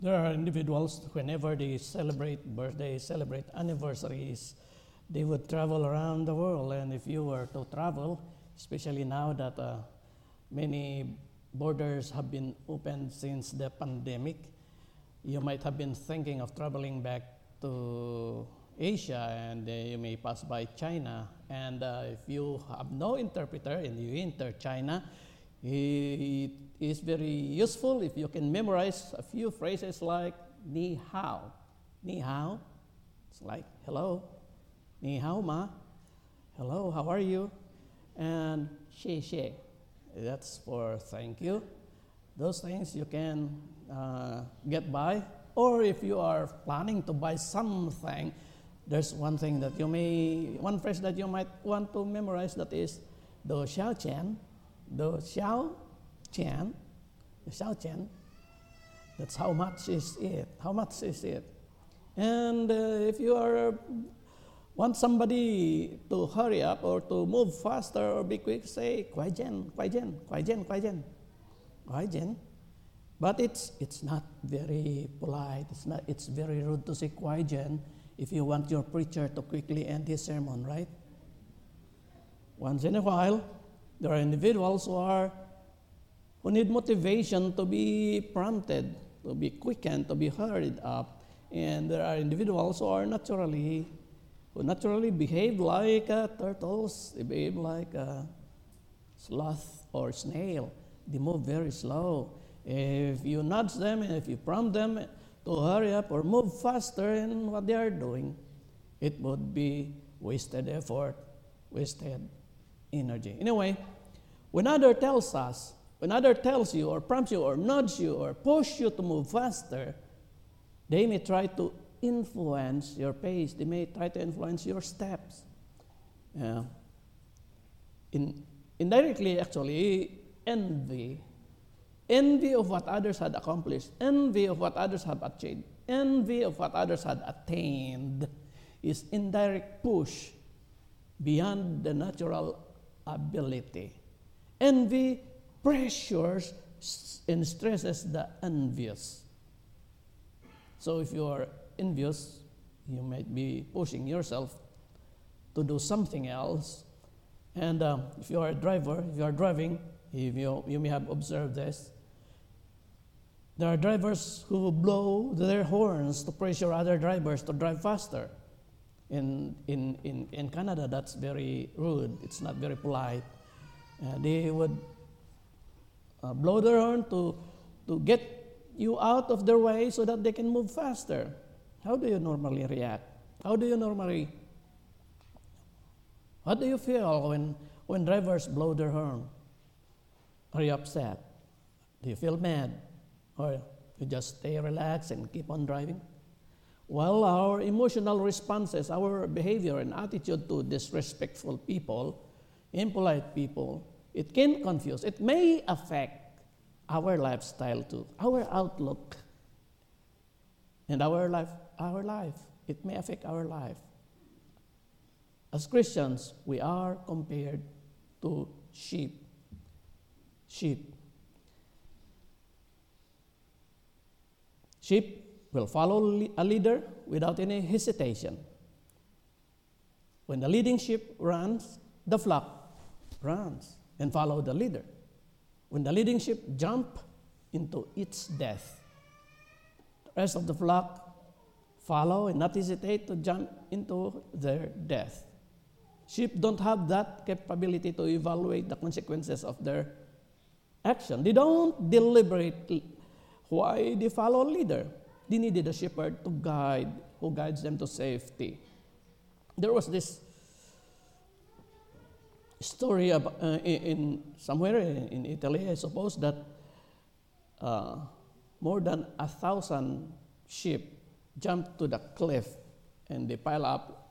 There are individuals, whenever they celebrate birthdays, celebrate anniversaries, they would travel around the world. And if you were to travel, especially now that many borders have been opened since the pandemic, you might have been thinking of traveling back to Asia, and you may pass by China. And if you have no interpreter and you enter China, it is very useful if you can memorize a few phrases like ni hao. Ni hao, it's like hello. Ni hao ma, hello, how are you? And xie xie, that's for thank you. Those things you can get by. Or if you are planning to buy something, there's one phrase that you might want to memorize, that is do xiao qian. Do xiao qian. The xiao qian. That's how much is it. How much is it? And if you want somebody to hurry up or to move faster or be quick, say kuai jian, kuai jian, kuai jian, kuai jian, kuai jian. But it's not very polite. It's very rude to say kuai jian if you want your preacher to quickly end his sermon, right? Once in a while, there are individuals who need motivation to be prompted, to be quickened, to be hurried up. And there are individuals who naturally behave like turtles. They behave like a sloth or snail. They move very slow. If you nudge them and if you prompt them to hurry up or move faster in what they are doing, it would be wasted effort, wasted energy. Anyway, when other tells you or prompts you or nudge you or push you to move faster, they may try to influence your pace. They may try to influence your steps. Indirectly, actually, envy of what others had accomplished, envy of what others have achieved, envy of what others had attained is indirect push beyond the natural ability. Envy pressures and stresses the envious. So if you are envious, you might be pushing yourself to do something else. And if you are a driver, if you are driving, you may have observed this. There are drivers who blow their horns to pressure other drivers to drive faster. In Canada, that's very rude. It's not very polite. They would blow their horn to get you out of their way so that they can move faster. How do you normally react? What do you feel when drivers blow their horn? Are you upset? Do you feel mad? Or you just stay relaxed and keep on driving? Well, our emotional responses, our behavior and attitude to disrespectful people, impolite people, it can confuse. It may affect our lifestyle too, our outlook, and our life. It may affect our life. As Christians, we are compared to sheep. Sheep will follow a leader without any hesitation. When the leading sheep runs, the flock runs and follow the leader. When the leading sheep jumps into its death, the rest of the flock follow and not hesitate to jump into their death. Sheep don't have that capability to evaluate the consequences of their action. They don't deliberate why they follow a leader. They needed a shepherd who guides them to safety. There was this story somewhere in Italy, I suppose, that more than 1,000 sheep jumped to the cliff and they pile up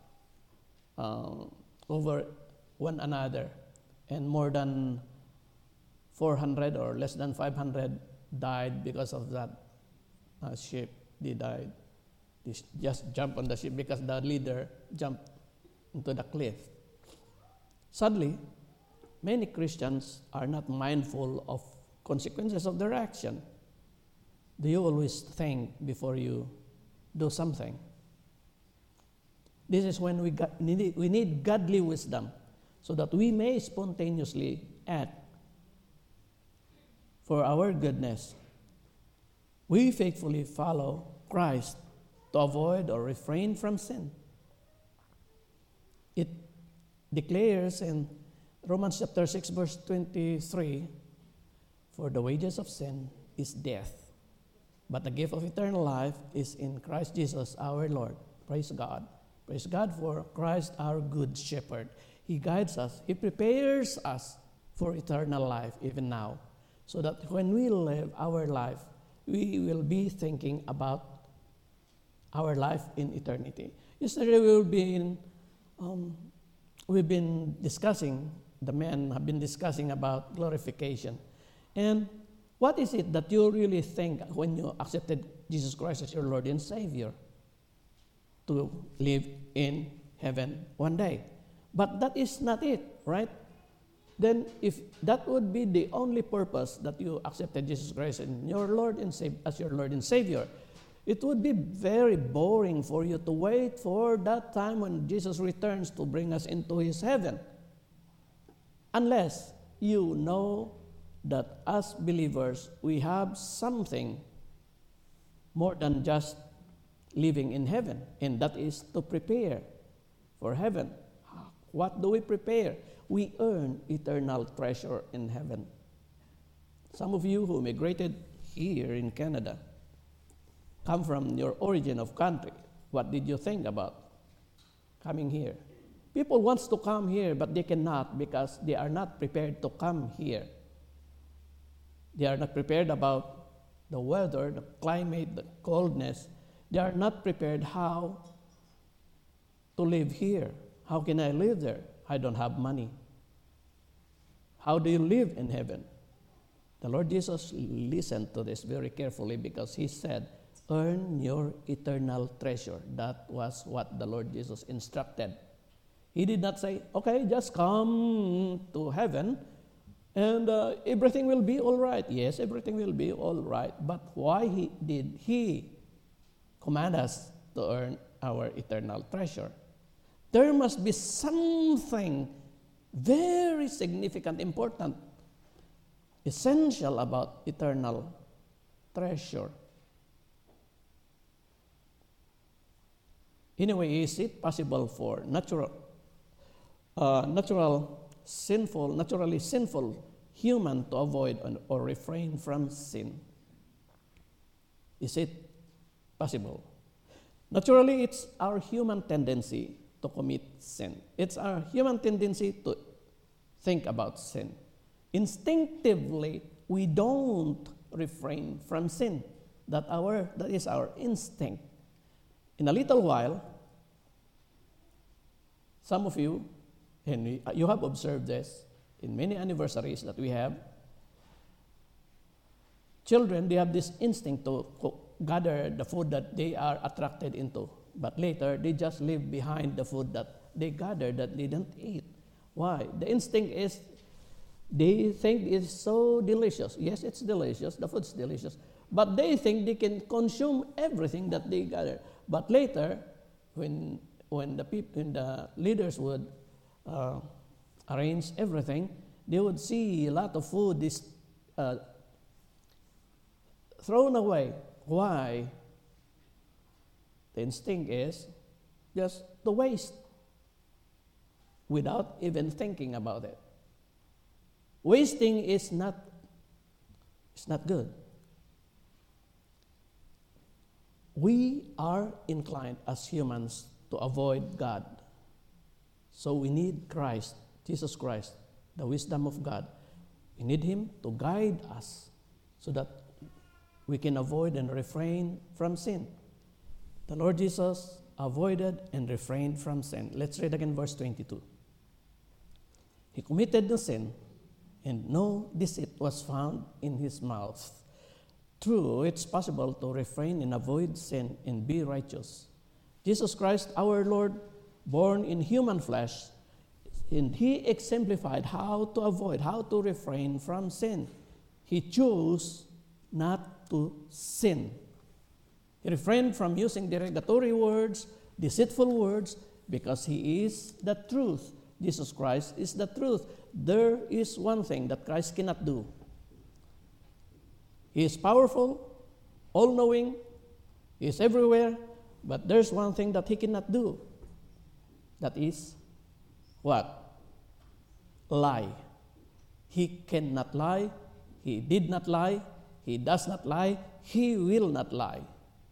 over one another, and more than 400 or less than 500 died because of that sheep. They died. They just jumped on the ship because the leader jumped into the cliff. Sadly, many Christians are not mindful of consequences of their action. Do you always think before you do something? This is when we need godly wisdom so that we may spontaneously act for our goodness. We faithfully follow Christ to avoid or refrain from sin. It declares in Romans chapter 6, verse 23, "For the wages of sin is death, but the gift of eternal life is in Christ Jesus our Lord." Praise God. Praise God for Christ our good shepherd. He guides us. He prepares us for eternal life even now, so that when we live our life, we will be thinking about our life in eternity. Yesterday we've been discussing, the men have been discussing about glorification. And what is it that you really think when you accepted Jesus Christ as your Lord and Savior? To live in heaven one day. But that is not it, right? Then if that would be the only purpose that you accepted Jesus Christ as your Lord and Savior, it would be very boring for you to wait for that time when Jesus returns to bring us into His heaven. Unless you know that as believers, we have something more than just living in heaven, and that is to prepare for heaven. What do we prepare? We earn eternal treasure in heaven. Some of you who migrated here in Canada come from your origin of country. What did you think about coming here? People want to come here, but they cannot because they are not prepared to come here. They are not prepared about the weather, the climate, the coldness. They are not prepared how to live here. How can I live there? I don't have money. How do you live in heaven? The Lord Jesus listened to this very carefully because He said, "Earn your eternal treasure." That was what the Lord Jesus instructed. He did not say, "Okay, just come to heaven and everything will be all right." Yes, everything will be all right. But why did He command us to earn our eternal treasure? There must be something very significant, important, essential about eternal treasure. Anyway, is it possible for naturally sinful human to avoid or refrain from sin? Is it possible? Naturally, it's our human tendency to commit sin. It's our human tendency to think about sin. Instinctively, we don't refrain from sin. That is our instinct. In a little while, some of you, and you have observed this in many anniversaries that we have, children, they have this instinct to gather the food that they are attracted into. But later, they just leave behind the food that they gathered that they didn't eat. Why? The instinct is they think it's so delicious. Yes, it's delicious. The food's delicious. But they think they can consume everything that they gather. But later, when the leaders would arrange everything, they would see a lot of food is thrown away. Why? The instinct is just to waste without even thinking about it. Wasting is not good. We are inclined as humans to avoid God. So we need Christ, Jesus Christ, the wisdom of God. We need Him to guide us so that we can avoid and refrain from sin. The Lord Jesus avoided and refrained from sin. Let's read again verse 22. He committed no sin, and no deceit was found in His mouth. True, it's possible to refrain and avoid sin and be righteous. Jesus Christ, our Lord, born in human flesh, and He exemplified how to avoid, how to refrain from sin. He chose not to sin. He refrained from using derogatory words, deceitful words, because he is the truth. Jesus Christ is the truth. There is one thing that Christ cannot do. He is powerful, all-knowing, he is everywhere, but there's one thing that he cannot do. That is what? Lie. He cannot lie. He did not lie. He does not lie. He will not lie.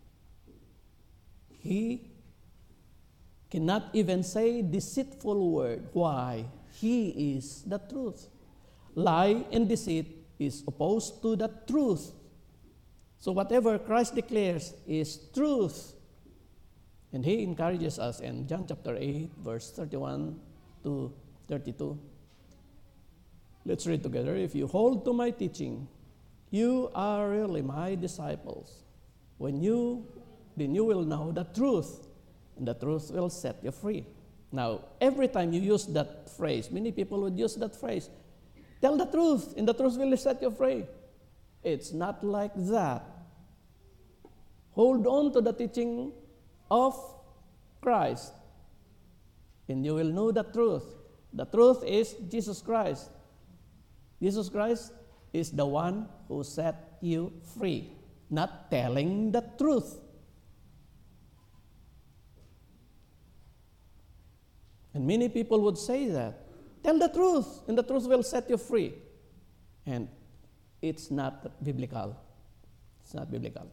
He cannot even say deceitful word. Why? He is the truth. Lie and deceit is opposed to the truth. So whatever Christ declares is truth. And he encourages us in John chapter 8, verse 31 to 32. Let's read together. If you hold to my teaching, you are really my disciples. Then you will know the truth, and the truth will set you free. Now, every time you use that phrase, many people would use that phrase, tell the truth, and the truth will set you free. It's not like that. Hold on to the teaching of Christ, and you will know the truth. The truth is Jesus Christ. Jesus Christ is the one who set you free, not telling the truth. And many people would say that. Tell the truth, and the truth will set you free. And it's not biblical. It's not biblical.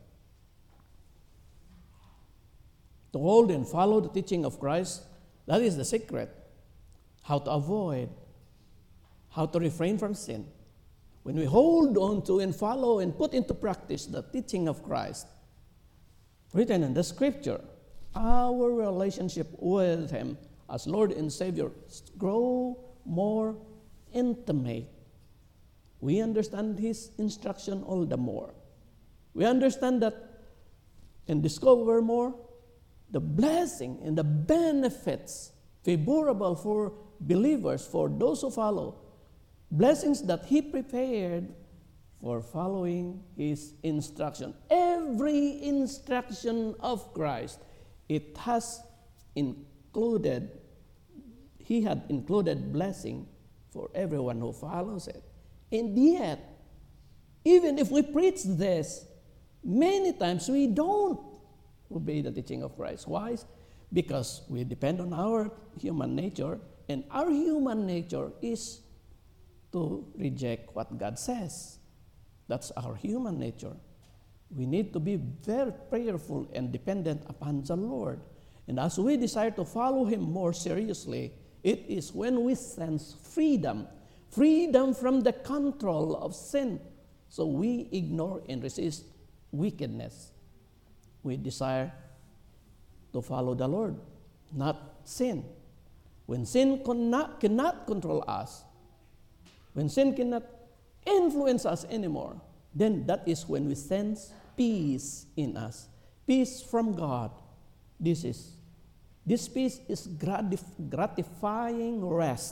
To hold and follow the teaching of Christ, that is the secret. How to avoid, how to refrain from sin. When we hold on to and follow and put into practice the teaching of Christ, written in the Scripture, our relationship with Him as Lord and Savior grow more intimate. We understand His instruction all the more. We understand that and discover more the blessing and the benefits favorable for believers, for those who follow, blessings that He prepared for following His instruction. Every instruction of Christ, it has included, He had included blessing for everyone who follows it. And yet, even if we preach this, many times we don't obey the teaching of Christ. Why? Because we depend on our human nature, and our human nature is to reject what God says. That's our human nature. We need to be very prayerful and dependent upon the Lord. And as we desire to follow Him more seriously, it is when we sense freedom from the control of sin. So we ignore and resist wickedness. We desire to follow the Lord, not sin. When sin cannot control us, when sin cannot influence us anymore, then that is when we sense peace in us, peace from God. This peace is gratifying rest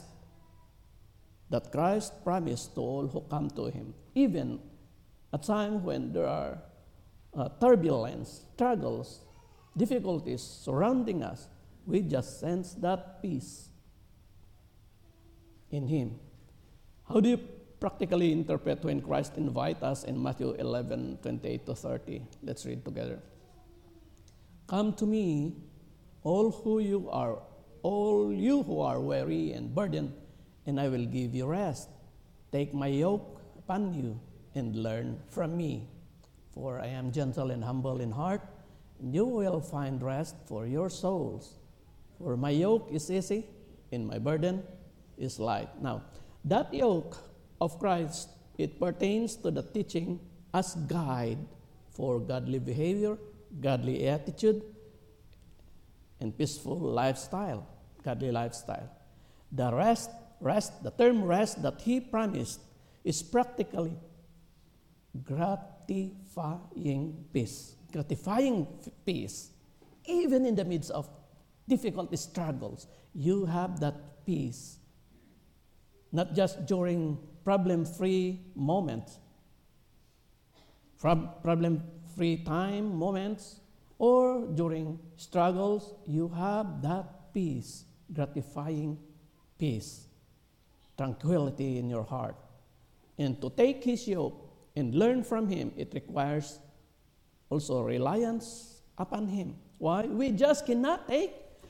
that Christ promised to all who come to Him, even at times when there are turbulence, struggles, difficulties surrounding us. We just sense that peace in Him. How do you practically interpret when Christ invites us in Matthew 11:28 to 30? Let's read together. Come to me, all you who are weary and burdened, and I will give you rest. Take my yoke upon you and learn from me, for I am gentle and humble in heart, and you will find rest for your souls. For my yoke is easy and my burden is light. Now, that yoke of Christ, it pertains to the teaching as guide for godly behavior, godly attitude, and peaceful lifestyle, godly lifestyle. The the term rest that He promised is practically gratifying peace. Gratifying peace. Even in the midst of difficult struggles, you have that peace. Not just during problem-free moments. problem-free time, moments, or during struggles, you have that peace, gratifying peace, tranquility in your heart. And to take His yoke and learn from Him, it requires also reliance upon Him. Why? We just cannot take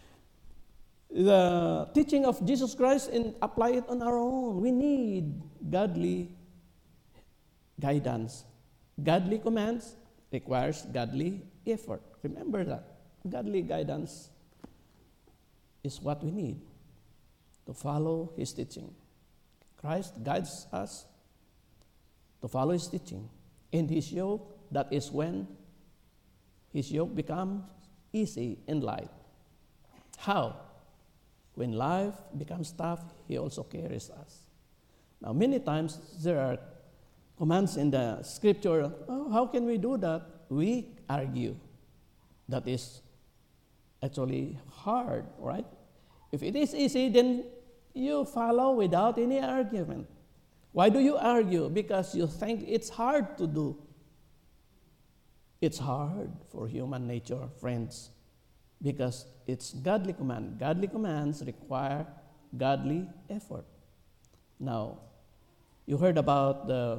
the teaching of Jesus Christ and apply it on our own. We need godly guidance. Godly commands requires godly effort. Remember that. Godly guidance is what we need to follow His teaching. Christ guides us to follow His teaching. In His yoke, that is when His yoke becomes easy in life. How? When life becomes tough, He also carries us. Now, many times there are commands in the scripture, oh, how can we do that? We argue. That is actually hard, right? If it is easy, then you follow without any argument. Why do you argue? Because you think it's hard to do. It's hard for human nature, friends, because it's godly command. Godly commands require godly effort. Now, you heard about the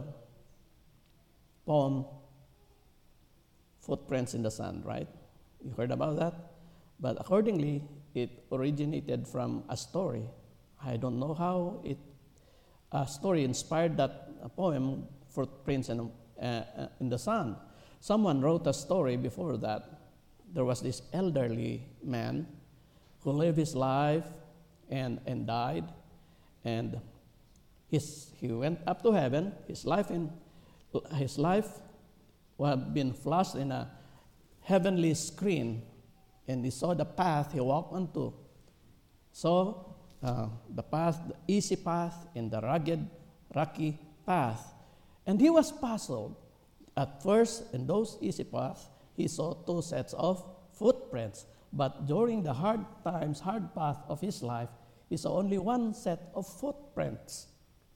poem, Footprints in the Sand, right? You heard about that? But accordingly, it originated from a story. I don't know how a story inspired that poem, Footprints in the Sand. Someone wrote a story before that. There was this elderly man who lived his life and died, and he went up to heaven. His life had been flashed in a heavenly screen, and he saw the path he walked onto. So the path, the easy path, and the rugged, rocky path, and he was puzzled. At first, in those easy paths, he saw two sets of footprints. But during the hard times, hard path of his life, he saw only one set of footprints.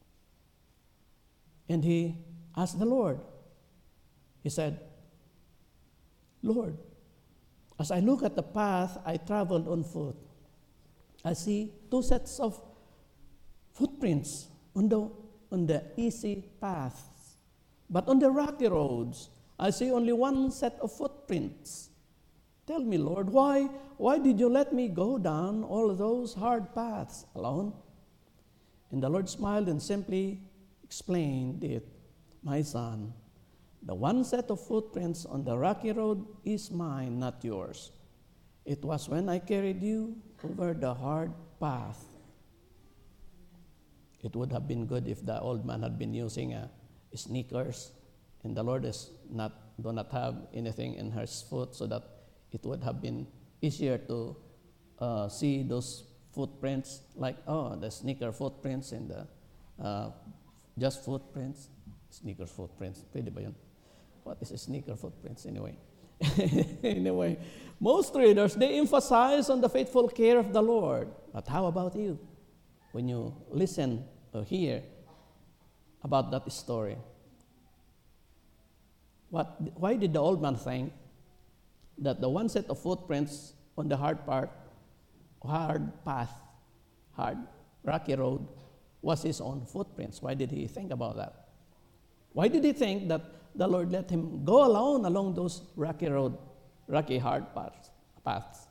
And he asked the Lord. He said, Lord, as I look at the path I traveled on foot, I see two sets of footprints on the easy paths. But on the rocky roads, I see only one set of footprints. Tell me, Lord, why did you let me go down all those hard paths alone? And the Lord smiled and simply explained it. My son, the one set of footprints on the rocky road is mine, not yours. It was when I carried you over the hard path. It would have been good if the old man had been using sneakers, and the Lord do not have anything in her foot, so that it would have been easier to see those footprints, like the sneaker footprints and the just footprints, sneaker footprints. Pwede ba yun? What is a sneaker footprints anyway? Anyway, most readers, they emphasize on the faithful care of the Lord. But how about you? When you listen or hear about that story, why did the old man think that the one set of footprints on the hard path, rocky road, was his own footprints? Why did he think about that? Why did he think that the Lord let him go alone along those rocky hard paths?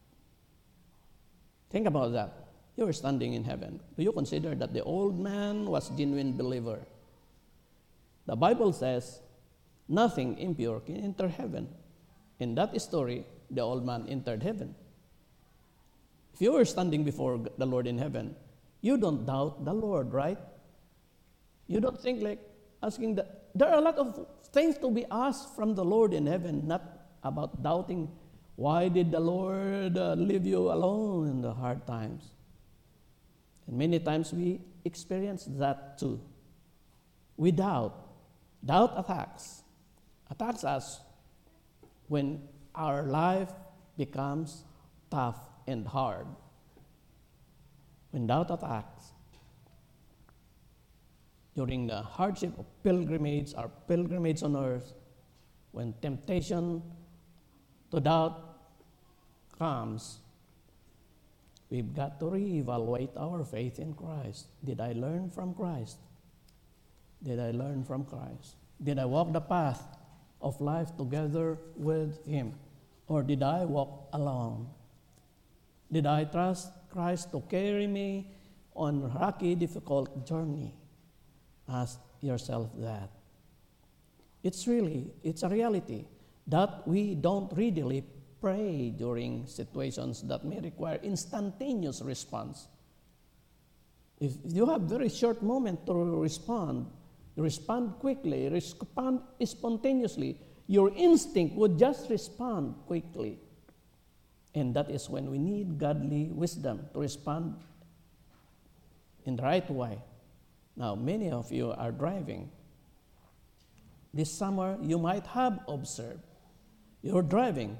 Think about that. You are standing in heaven. Do you consider that the old man was a genuine believer? The Bible says nothing impure can enter heaven. In that story, the old man entered heaven. If you were standing before the Lord in heaven, you don't doubt the Lord, right? You don't think like asking that. There are a lot of things to be asked from the Lord in heaven, not about doubting, why did the Lord leave you alone in the hard times? And many times we experience that too. We doubt. Doubt attacks us when our life becomes tough and hard. When doubt attacks, during the hardship of pilgrimage, our pilgrimage on earth, when temptation to doubt comes, we've got to reevaluate our faith in Christ. Did I learn from Christ? Did I learn from Christ? Did I walk the path of life together with Him? Or did I walk alone? Did I trust Christ to carry me on a rocky, difficult journey? Ask yourself that. It's a reality that we don't readily pray during situations that may require instantaneous response. If you have very short moment to respond, you respond quickly, respond spontaneously. Your instinct would just respond quickly. And that is when we need godly wisdom to respond in the right way. Now, many of you are driving. This summer, you might have observed you're driving.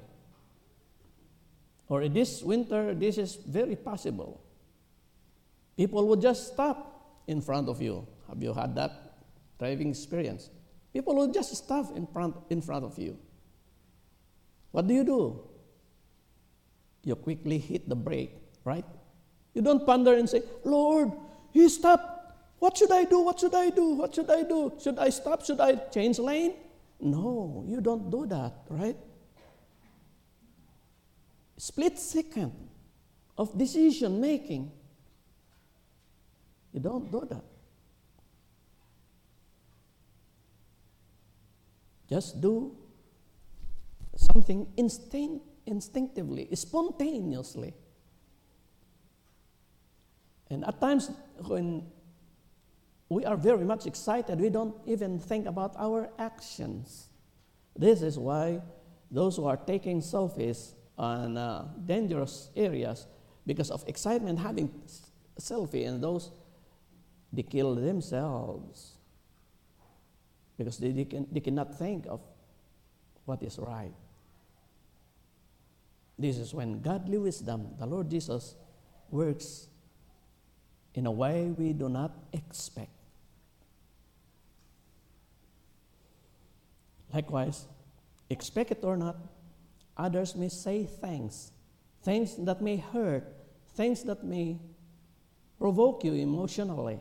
Or this winter, this is very possible. People would just stop in front of you. Have you had that driving experience? People will just stop in front of you. What do? You quickly hit the brake, right? You don't ponder and say, Lord, He stopped. What should I do? What should I do? What should I do? Should I stop? Should I change lane? No, you don't do that, right? Split second of decision making. You don't do that. Just do something instinctively, spontaneously. And at times when we are very much excited, we don't even think about our actions. This is why those who are taking selfies on dangerous areas, because of excitement having a selfie, and those, they kill themselves because they cannot think of what is right. This is when godly wisdom, the Lord Jesus, works in a way we do not expect. Likewise, expect it or not, others may say things that may hurt, things that may provoke you emotionally.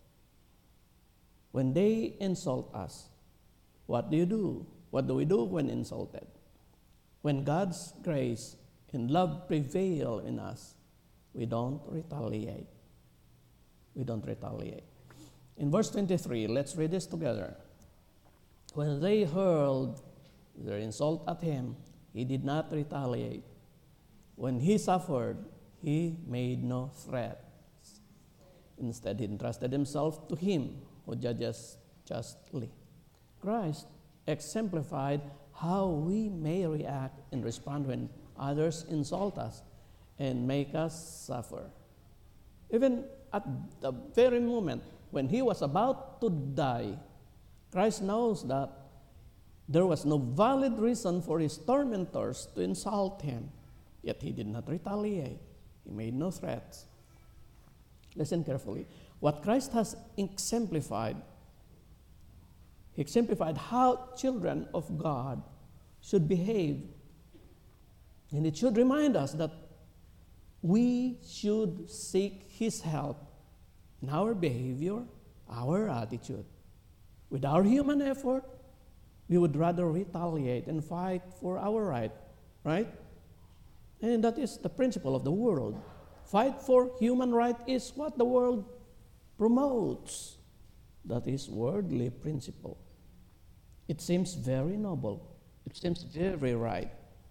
When they insult us, what do? What do we do when insulted? When God's grace and love prevail in us, we don't retaliate. We don't retaliate. In verse 23, let's read this together. When they hurled their insult at him, he did not retaliate. When he suffered, he made no threats. Instead, he entrusted himself to him who judges justly. Christ exemplified how we may react and respond when others insult us and make us suffer. Even at the very moment when he was about to die, Christ knows that there was no valid reason for his tormentors to insult him, yet he did not retaliate. He made no threats. Listen carefully. What Christ has exemplified, he exemplified how children of God should behave. And it should remind us that we should seek his help in our behavior, our attitude. With our human effort, we would rather retaliate and fight for our right? And that is the principle of the world. Fight for human right is what the world promotes. That is worldly principle. It seems very noble. It seems very right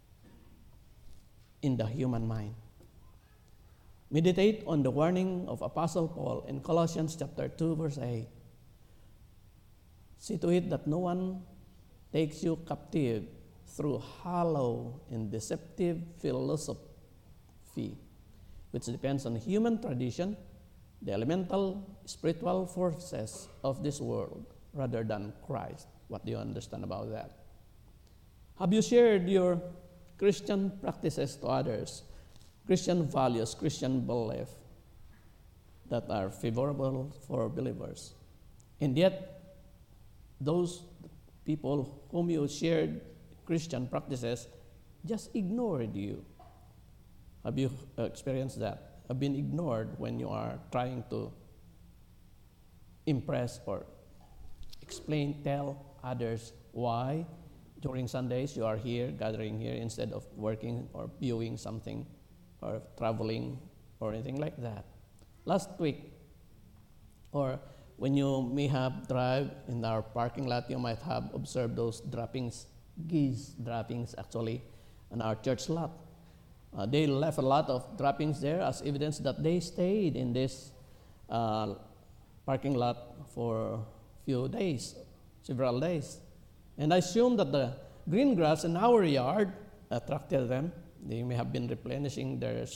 in the human mind. Meditate on the warning of Apostle Paul in Colossians chapter 2, verse 8. See to it that no one takes you captive through hollow and deceptive philosophy, which depends on human tradition, the elemental spiritual forces of this world, rather than Christ. What do you understand about that? Have you shared your Christian practices to others, Christian values, Christian belief that are favorable for believers? And yet, those people whom you shared Christian practices just ignored you. Have you experienced that? Have been ignored when you are trying to impress or explain, tell others why during Sundays you are here, gathering here, instead of working or viewing something or traveling or anything like that. Last week, or when you may have drive in our parking lot, you might have observed those droppings, geese droppings actually, on our church lot. They left a lot of droppings there as evidence that they stayed in this parking lot for a few days, several days. And I assume that the green grass in our yard attracted them. They may have been replenishing their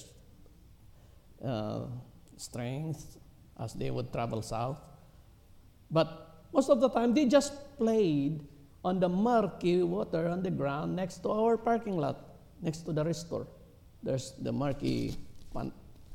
strength as they would travel south. But most of the time, they just played on the murky water on the ground next to our parking lot, next to the restore. There's the murky pond,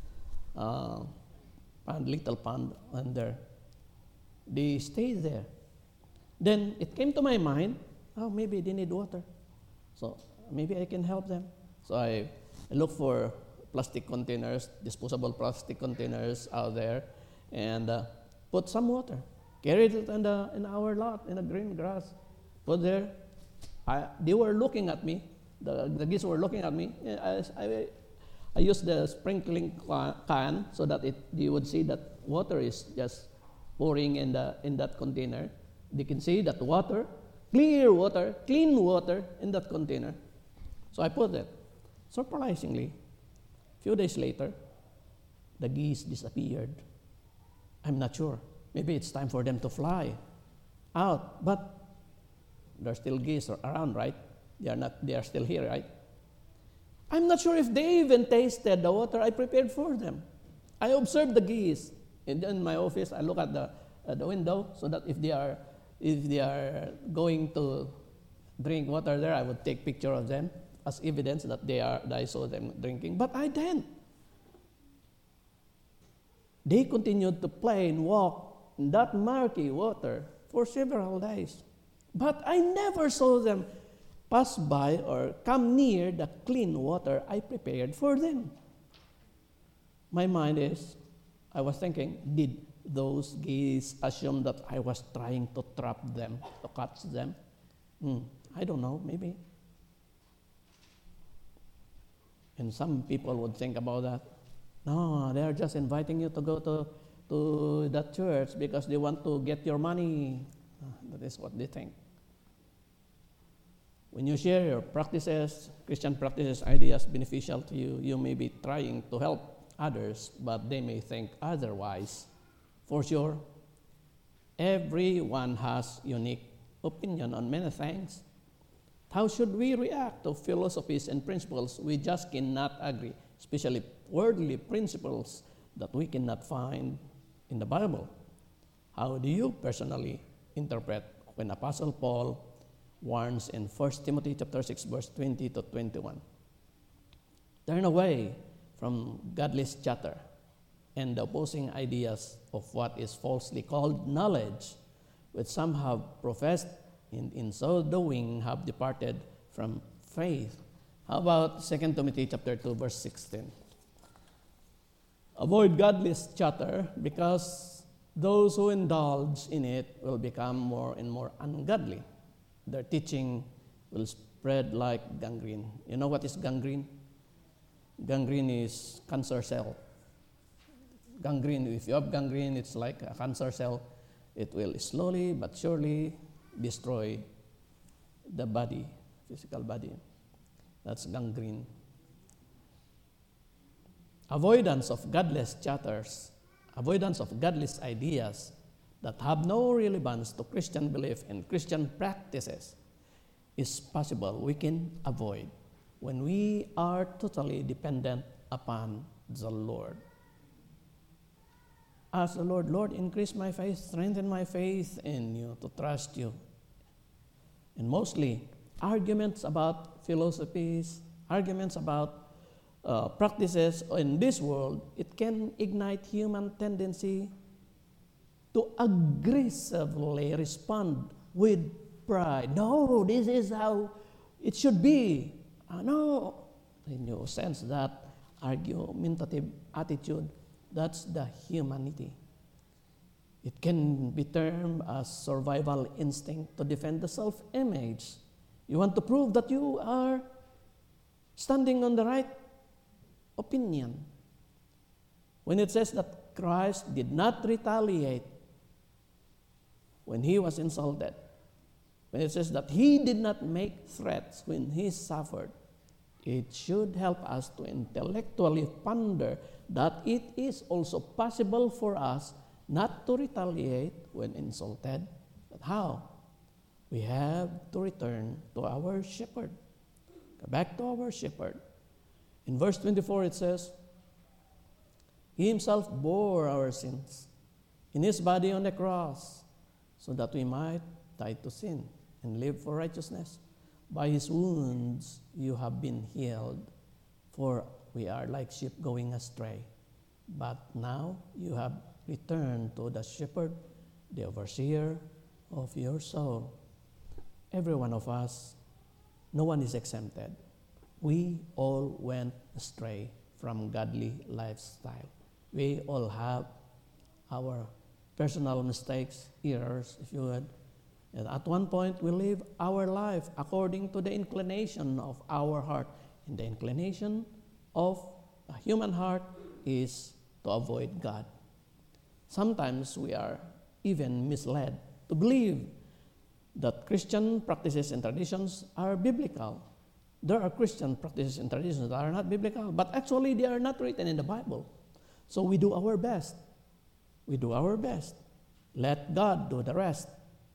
little pond under. They stayed there. Then it came to my mind, oh, maybe they need water. So maybe I can help them. So I look for plastic containers, disposable plastic containers out there, and put some water. Carried it in our lot, in the green grass. Put there. They were looking at me. The geese were looking at me. I used the sprinkling can so that you would see that water is just pouring in that container. They can see that water, clear water, clean water in that container. So I put it. Surprisingly, a few days later, the geese disappeared. I'm not sure. Maybe it's time for them to fly out. But there's still geese around, right? They are still here, right? I'm not sure if they even tasted the water I prepared for them. I observed the geese. In my office, I look at the window so that if they are going to drink water there, I would take picture of them as evidence that I saw them drinking. But I didn't. They continued to play and walk in that murky water for several days. But I never saw them pass by or come near the clean water I prepared for them. My mind is, I was thinking, did those geese assume that I was trying to trap them, to catch them? I don't know, maybe. And some people would think about that. No, they are just inviting you to go to that church because they want to get your money. That is what they think. When you share your practices, Christian practices, ideas beneficial to you, you may be trying to help others, but they may think otherwise. For sure, everyone has unique opinion on many things. How should we react to philosophies and principles we just cannot agree, especially worldly principles that we cannot find in the Bible? How do you personally interpret when Apostle Paul warns in 1 Timothy chapter 6, verse 20 to 21? Turn away from godless chatter and the opposing ideas of what is falsely called knowledge, which some have professed, and in so doing have departed from faith. How about 2 Timothy chapter 2, verse 16? Avoid godless chatter, because those who indulge in it will become more and more ungodly. Their teaching will spread like gangrene. You know what is gangrene? Gangrene is cancer cell. Gangrene, if you have gangrene, it's like a cancer cell. It will slowly but surely destroy the body, physical body. That's gangrene. Avoidance of godless chatters, avoidance of godless ideas that have no relevance to Christian belief and Christian practices is possible. We can avoid when we are totally dependent upon the Lord. Ask the Lord, Lord, increase my faith, strengthen my faith in you, to trust you. And mostly, arguments about philosophies, arguments about practices in this world, it can ignite human tendency to aggressively respond with pride. No, this is how It should be, no, in you sense that argumentative attitude, that's the humanity. It can be termed as survival instinct to defend the self-image. You want to prove that you are standing on the right opinion. When it says that Christ did not retaliate when he was insulted, when it says that he did not make threats when he suffered, it should help us to intellectually ponder that it is also possible for us not to retaliate when insulted. But how? We have to return to our shepherd. Go back to our shepherd. In verse 24 it says, He himself bore our sins in his body on the cross, so that we might die to sin and live for righteousness. By his wounds you have been healed, for we are like sheep going astray. But now you have returned to the shepherd, the overseer of your soul. Every one of us, no one is exempted. We all went astray from godly lifestyle. We all have our personal mistakes, errors, if you would. And at one point, we live our life according to the inclination of our heart. And the inclination of a human heart is to avoid God. Sometimes we are even misled to believe that Christian practices and traditions are biblical. There are Christian practices and traditions that are not biblical, but actually they are not written in the Bible. So we do our best. We do our best. Let God do the rest.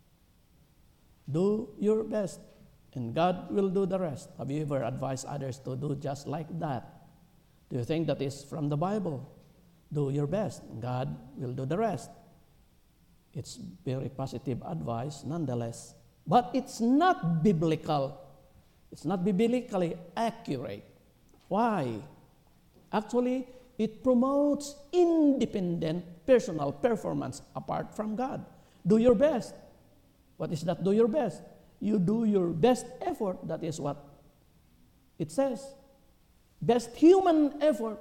Do your best, and God will do the rest. Have you ever advised others to do just like that? Do you think that is from the Bible? Do your best, and God will do the rest. It's very positive advice nonetheless, but it's not biblical. It's not biblically accurate. Why? Actually, it promotes independent personal performance apart from God. Do your best. What is that? Do your best. You do your best effort. That is what it says. Best human effort.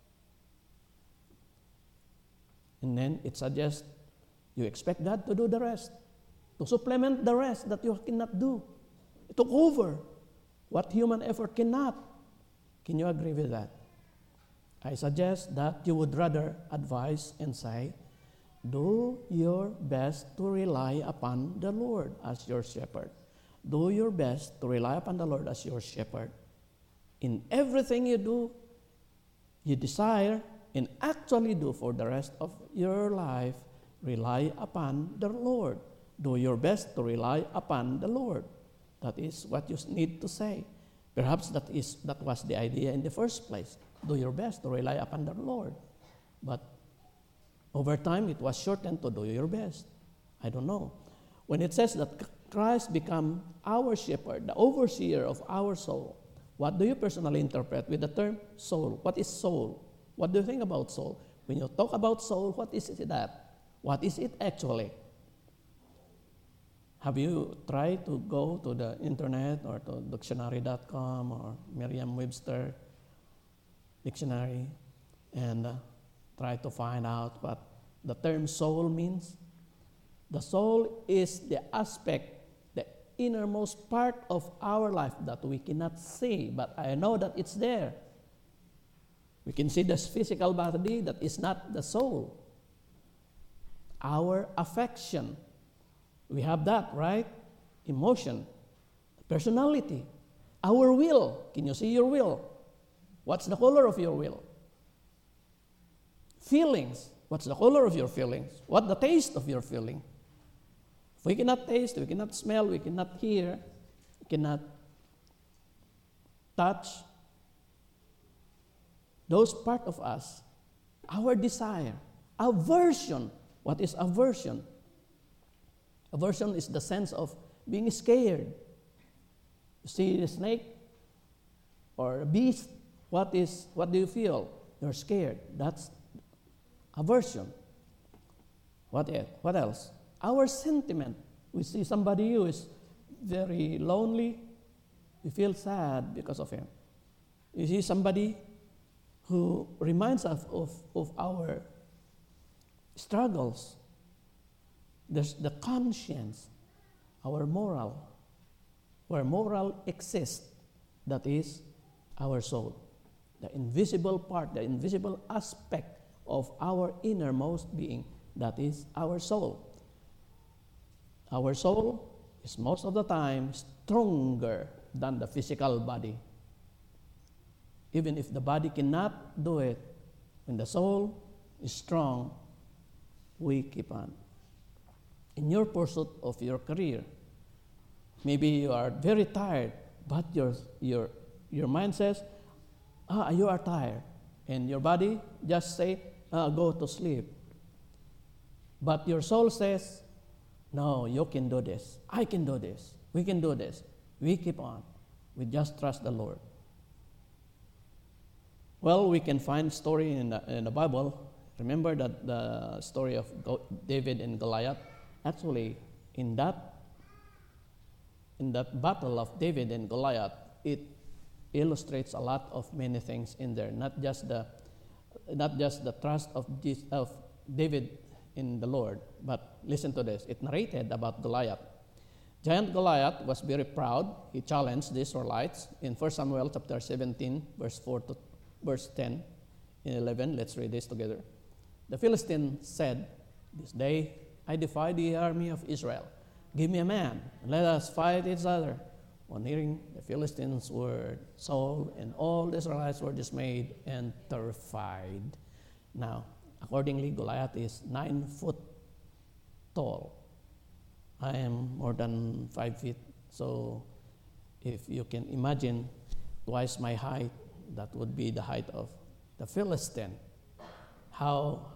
And then it suggests you expect God to do the rest, to supplement the rest that you cannot do. It took over what human effort cannot. Can you agree with that? I suggest that you would rather advise and say, do your best to rely upon the Lord as your shepherd. Do your best to rely upon the Lord as your shepherd. In everything you do, you desire and actually do for the rest of your life, rely upon the Lord. Do your best to rely upon the Lord. That is what you need to say. Perhaps that was the idea in the first place. Do your best to rely upon the Lord. But over time, it was shortened to do your best. I don't know. When it says that Christ become our shepherd, the overseer of our soul, what do you personally interpret with the term soul? What is soul? What do you think about soul? When you talk about soul, what is it that? What is it actually? Have you tried to go to the internet or to dictionary.com or Merriam-Webster dictionary and try to find out what the term soul means? The soul is the aspect, the innermost part of our life that we cannot see, but I know that it's there. We can see this physical body that is not the soul. Our affection, we have that, right? Emotion, personality, our will. Can you see your will? What's the color of your will? Feelings. What's the color of your feelings? What the taste of your feeling? If we cannot taste, we cannot smell, we cannot hear, we cannot touch, those part of us, our desire, aversion. What is aversion? Aversion is the sense of being scared. You see a snake or a beast, what do you feel? You're scared. That's aversion. What else? Our sentiment. We see somebody who is very lonely. We feel sad because of him. You see, somebody who reminds us of our struggles. There's the conscience, our moral, where moral exists, that is our soul. The invisible part, the invisible aspect of our innermost being, that is our soul. Our soul is most of the time stronger than the physical body. Even if the body cannot do it, when the soul is strong, we keep on. In your pursuit of your career, maybe you are very tired, but your mind says, you are tired. And your body just say, go to sleep. But your soul says, no, you can do this. I can do this. We can do this. We keep on. We just trust the Lord. Well, we can find story in the Bible. Remember that the story of David and Goliath? Actually, in that battle of David and Goliath, it illustrates a lot of many things in there. Not just the trust of David in the Lord, but listen to this. It narrated about Goliath. Giant Goliath was very proud. He challenged the Israelites in 1 Samuel chapter 17, verse 4 to verse 10 and 11. Let's read this together. The Philistine said, "This day I defy the army of Israel. Give me a man, and let us fight each other." On hearing the Philistines' word, Saul and all the Israelites were dismayed and terrified. Now, accordingly, Goliath is 9 foot tall. I am more than 5 feet. So if you can imagine twice my height, that would be the height of the Philistine. How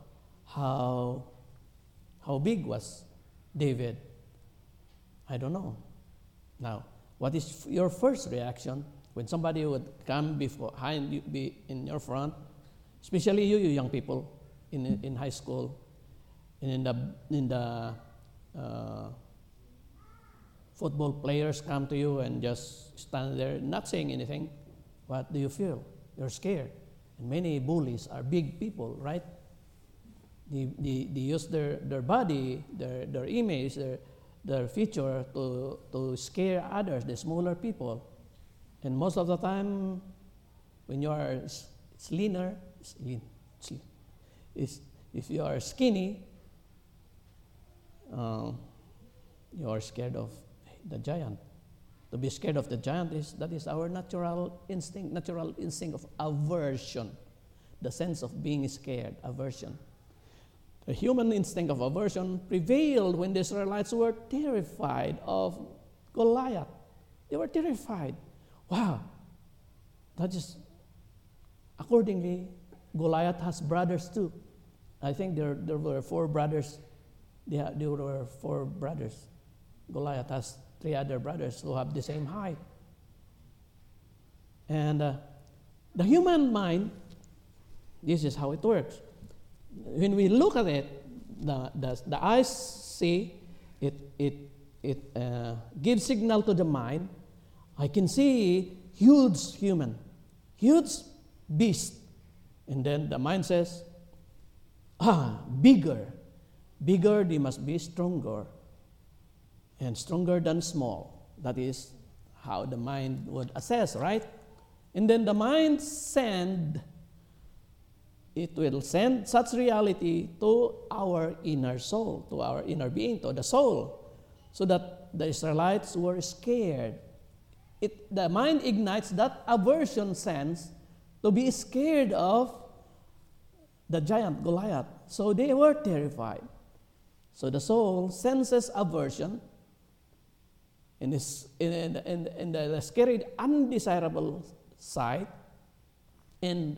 big was David? I don't know. Now, what is your first reaction when somebody would come behind you, be in your front, especially you young people in high school, and in the football players come to you and just stand there not saying anything? What do you feel? You're scared. And many bullies are big people, right? They use their body, their image, their feature to scare others, the smaller people. And most of the time, when you are if you are skinny, you are scared of the giant. To be scared of the giant that is our natural instinct of aversion, the sense of being scared, aversion. The human instinct of aversion prevailed when the Israelites were terrified of Goliath. They were terrified. Wow. That is, accordingly, Goliath has brothers too. I think there were 4 brothers. There were 4 brothers. Goliath has 3 other brothers who have the same height. And the human mind, this is how it works. When we look at it, the eyes see it gives signal to the mind. I can see huge human, huge beast, and then the mind says, bigger, they must be stronger, and stronger than small. That is how the mind would assess, right? And then the mind will send such reality to our inner soul, to our inner being, to the soul, so that the Israelites were scared. The mind ignites that aversion sense to be scared of the giant Goliath. So they were terrified. So the soul senses aversion in the scary, undesirable side, and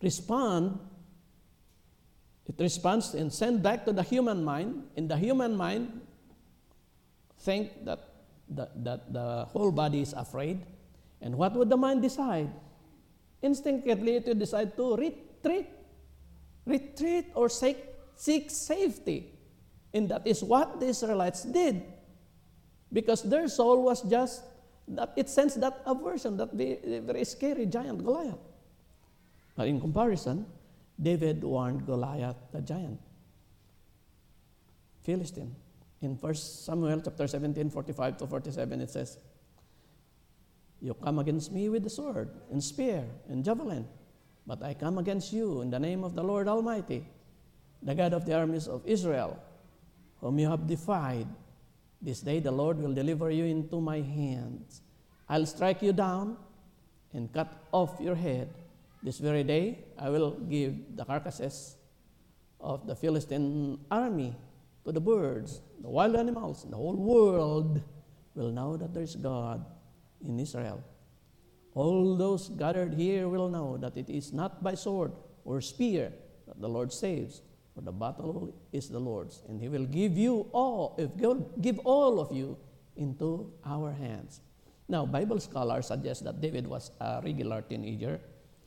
it responds and sends back to the human mind, and the human mind think that the whole body is afraid. And what would the mind decide? Instinctively, it would decide to retreat or seek safety. And that is what the Israelites did, because their soul was just that it sends that aversion, that very scary giant Goliath. But in comparison, David warned Goliath, the giant, Philistine. In 1 Samuel chapter 17, 45 to 47, it says, "You come against me with the sword and spear and javelin, but I come against you in the name of the Lord Almighty, the God of the armies of Israel, whom you have defied. This day the Lord will deliver you into my hands. I'll strike you down and cut off your head. This very day I will give the carcasses of the Philistine army to the birds, the wild animals, and the whole world will know that there is God in Israel. All those gathered here will know that it is not by sword or spear that the Lord saves, for the battle is the Lord's, and He will give all of you into our hands." Now, Bible scholars suggest that David was a regular teenager.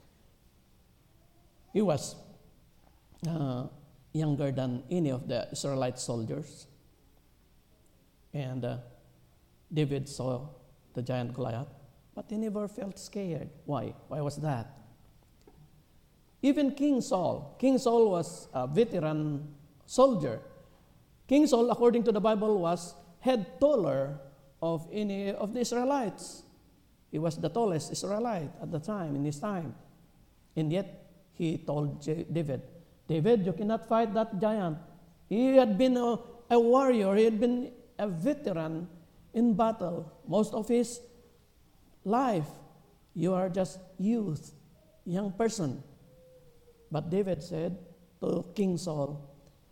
He was younger than any of the Israelite soldiers. And David saw the giant Goliath, but he never felt scared. Why? Why was that? Even King Saul was a veteran soldier. King Saul, according to the Bible, was head taller of any of the Israelites. He was the tallest Israelite at the time, in his time. And yet, he told David, "David, you cannot fight that giant." He had been a warrior. He had been a veteran in battle most of his life. You are just youth, young person. But David said to King Saul,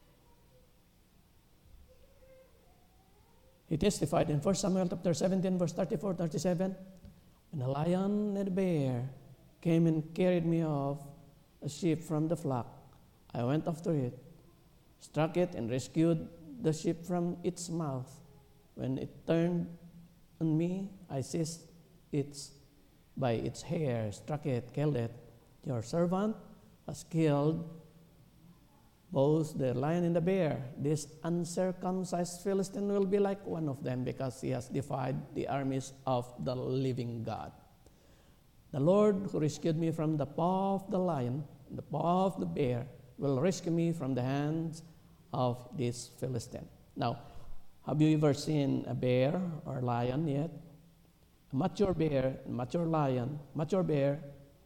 he testified in 1 Samuel chapter 17, verse 34, 37, "When a lion and a bear came and carried me off a sheep from the flock, I went after it, struck it, and rescued the sheep from its mouth. When it turned on me, I seized it by its hair, struck it, killed it. Your servant has killed both the lion and the bear. This uncircumcised Philistine will be like one of them, because he has defied the armies of the living God. The Lord who rescued me from the paw of the lion, the paw of the bear, will rescue me from the hands of this Philistine." Now, have you ever seen a bear or lion yet? A mature bear, mature bear,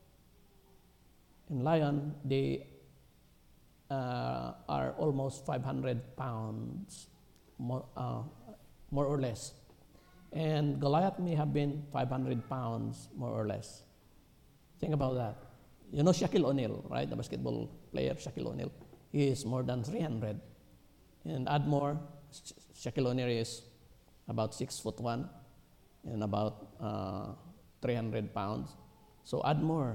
and lion, they are almost 500 pounds, more or less. And Goliath may have been 500 pounds, more or less. Think about that. You know Shaquille O'Neal, right? The basketball player, Shaquille O'Neal. He is more than 300. And add more, Shaquille O'Neal is about 6'1" and about 300 pounds. So add more,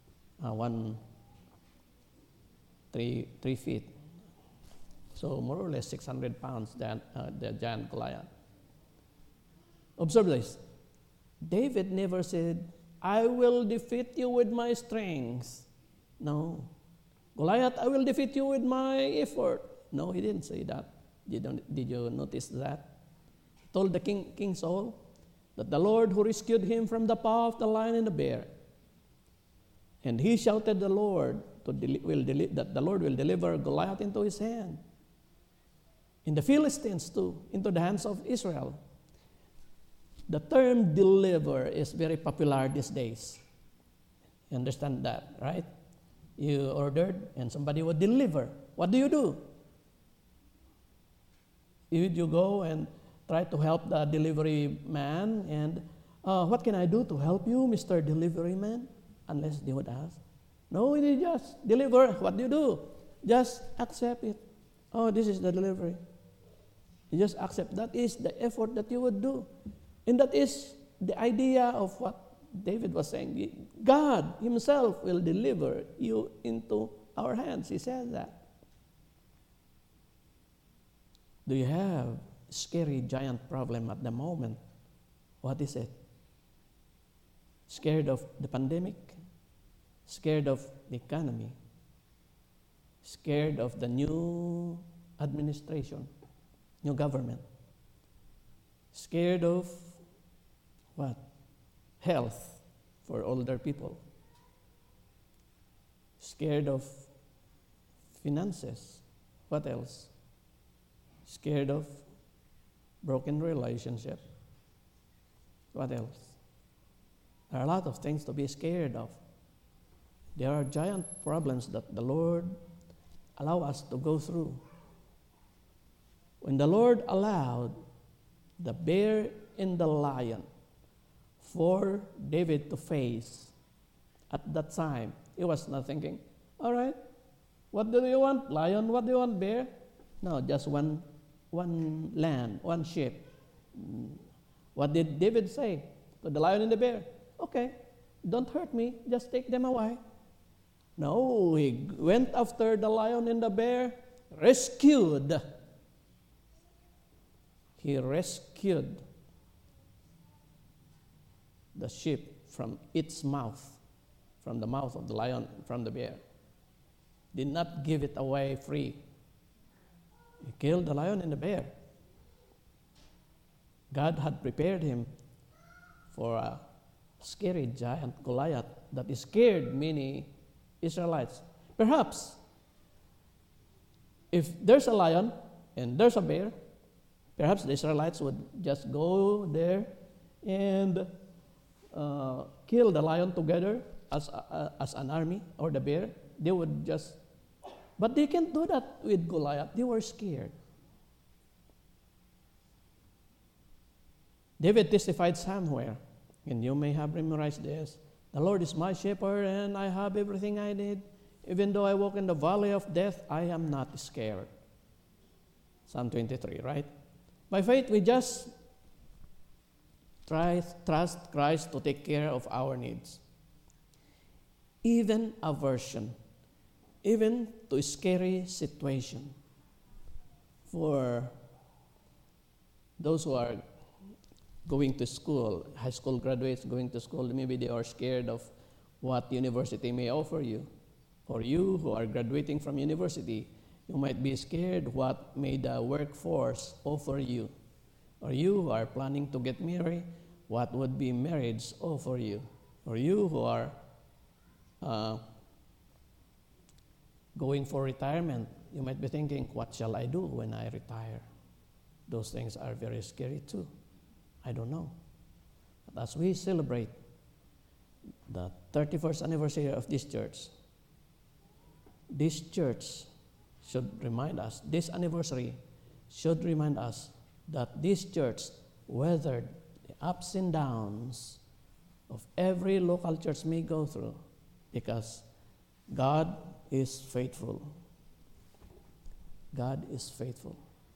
3 feet. So more or less 600 pounds, the giant Goliath. Observe this. David never said, "I will defeat you with my strength." No. "Goliath, I will defeat you with my effort." No, he didn't say that. Did you notice that? He told the King Saul that the Lord who rescued him from the paw of the lion and the bear. And he shouted the Lord that the Lord will deliver Goliath into his hand, and the Philistines too, into the hands of Israel. The term "deliver" is very popular these days. You understand that, right? You ordered and somebody would deliver. What do? You go and try to help the delivery man, and "What can I do to help you, Mr. Delivery Man?" Unless they would ask. No, they just deliver. What do? Just accept it. "Oh, this is the delivery." You just accept. That is the effort that you would do. And that is the idea of what David was saying. God Himself will deliver you into our hands. He says that. Do you have a scary giant problem at the moment? What is it? Scared of the pandemic? Scared of the economy? Scared of the new administration, new government? Scared of what? health for older people, scared of finances. What else? Scared of broken relationship. What else? There are a lot of things to be scared of. There are giant problems that the Lord allow us to go through. When the Lord allowed the bear and the lion for David to face at that time, he was not thinking, all right, what do you want, lion? What do you want, bear? No, just one lamb, one sheep. What did David say to the lion and the bear? Okay, don't hurt me, just take them away. No, he went after the lion and the bear, rescued. He rescued the sheep from its mouth, from the mouth of the lion, from the bear. Did not give it away free. He killed the lion and the bear. God had prepared him for a scary giant Goliath that scared many Israelites. Perhaps if there's a lion and there's a bear, perhaps the Israelites would just go there and kill the lion together as an army, or the bear. They would just, but they can't do that with Goliath. They were scared. David testified somewhere, and you may have memorized this, the Lord is my shepherd and I have everything I need. Even though I walk in the valley of death, I am not scared. Psalm 23, right? By faith, we just trust Christ to take care of our needs. Even aversion, even to a scary situation. For those who are going to school, high school graduates going to school, maybe they are scared of what university may offer you. For you who are graduating from university, you might be scared what may the workforce offer you. Or you who are planning to get married, what would be marriage offer you? Or you who are going for retirement, you might be thinking, what shall I do when I retire? Those things are very scary too. I don't know. But as we celebrate the 31st anniversary of this church should remind us, this anniversary should remind us that this church weathered the ups and downs of every local church may go through, because God is faithful. God is faithful.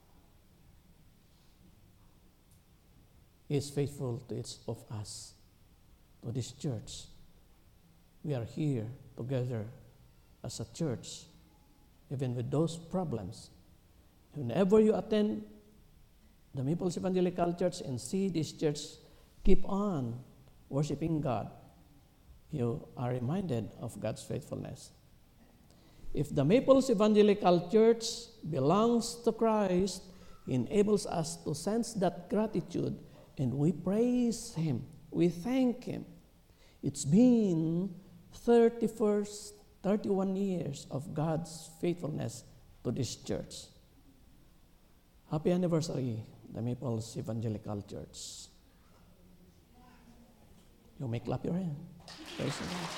He is faithful to each of us, to this church. We are here together as a church, even with those problems. Whenever you attend the Maples Evangelical Church and see this church keep on worshiping God, you are reminded of God's faithfulness. If the Maples Evangelical Church belongs to Christ, He enables us to sense that gratitude, and we praise Him. We thank Him. It's been 31 years of God's faithfulness to this church. Happy anniversary, the Maples Evangelical Church. You may clap your hand. Praise the Lord.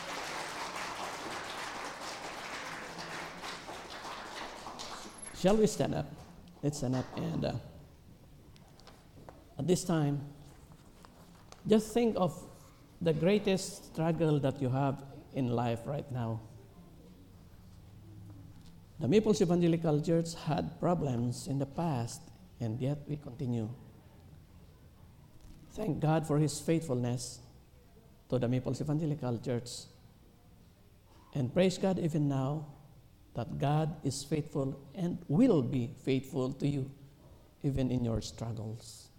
Shall we stand up? Let's stand up, and at this time, just think of the greatest struggle that you have in life right now. The Maples Evangelical Church had problems in the past, and yet we continue. Thank God for His faithfulness to the Maples Evangelical Church. And praise God even now that God is faithful and will be faithful to you, even in your struggles.